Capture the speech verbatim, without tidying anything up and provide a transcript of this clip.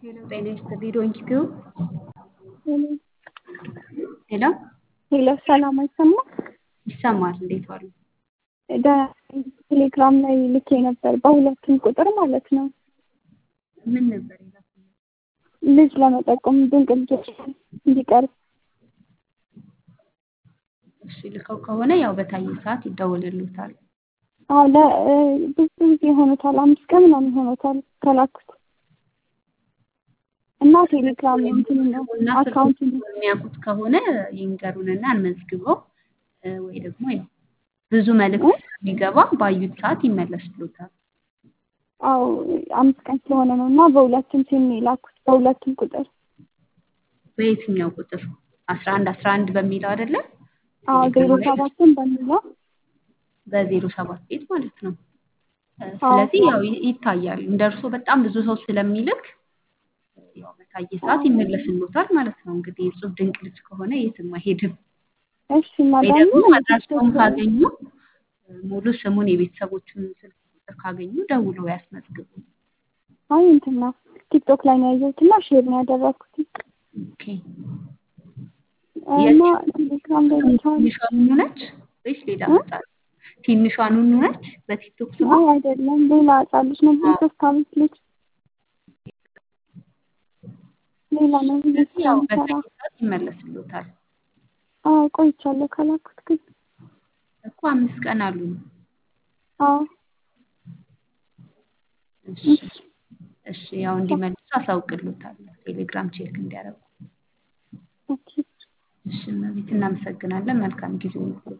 ሄሎ ጤና ይስጥልኝ ዶንኪቲው ሄሎ ሄሎ ሄሎ ሰላም አይሰማም? ይሰማል። እንዴት ዋሉ? ቴሌግራም ላይ ልኬ ነበር በሁለቱም ቁጥር ማለት ነው። ምን ነበር የላኩት? ልጅ ለመጠቆም ድንቅ ልጆች እንዲቀርብ። እሺ ልከው ከሆነ ያው በታየ ሰዓት ይደውልልዎታል። አዎ ለብዙ ጊዜ ሆኖታል፣ አምስት ቀን ምናምን ሆኖታል ከላኩት እና ቴሌግራም እንትን ነው አካውንት የሚያውቁት ከሆነ ይንገሩንና እንመዝግበው ወይ ደግሞ ያው ብዙ መልእክት ስለሚገባ ባዩት ሰዓት ይመለስልዎታል። አዎ አምስት ቀን ስለሆነ ነው እና በሁለቱም ሲም የላኩት በሁለቱም ቁጥር። በየትኛው ቁጥር? አስራ አንድ አስራ አንድ በሚለው አይደለ? አዎ ዜሮ ሰባትን በሚለው በዜሮ ሰባት ቤት ማለት ነው። ስለዚህ ያው ይታያል። እንደርሶ በጣም ብዙ ሰው ስለሚልክ ያው በታየ ሰዓት ይመለስልዎታል ማለት ነው። እንግዲህ እጹብ ድንቅ ልጅ ከሆነ የትም አይሄድም። እሺ ወይ ደግሞ አድራሻውን ካገኙ ሙሉ ስሙን የቤተሰቦቹን ስልክ ቁጥር ካገኙ ደውለው ያስመዝግቡ። አይ እንትን ነው ቲክቶክ ላይ ነው ያየሁትና ሼር ነው ያደረኩት። ኦኬ እና ቴሌግራም ላይ ትንሿ ኑኑ ነች ወይስ ሌላ ህጻን? ትንሿ ኑኑ ነች በቲክቶክ ስሟ? አይ አይደለም ሌላ ህጻን ልጅ ነው። ሶስት አመት ልጅ ሌላ ነው። ያው በታየ ሰዓት ይመለስልዎታል። አዎ ቆይቻለሁ ከላኩት ግን እኮ አምስት ቀን አሉ። አዎ እሺ እሺ ያው እንዲመልሱ አሳውቅልዎታለሁ ቴሌግራም ቼክ እንዲያደርጉ። ኦኬ እሺ እናመሰግናለን። መልካም ጊዜ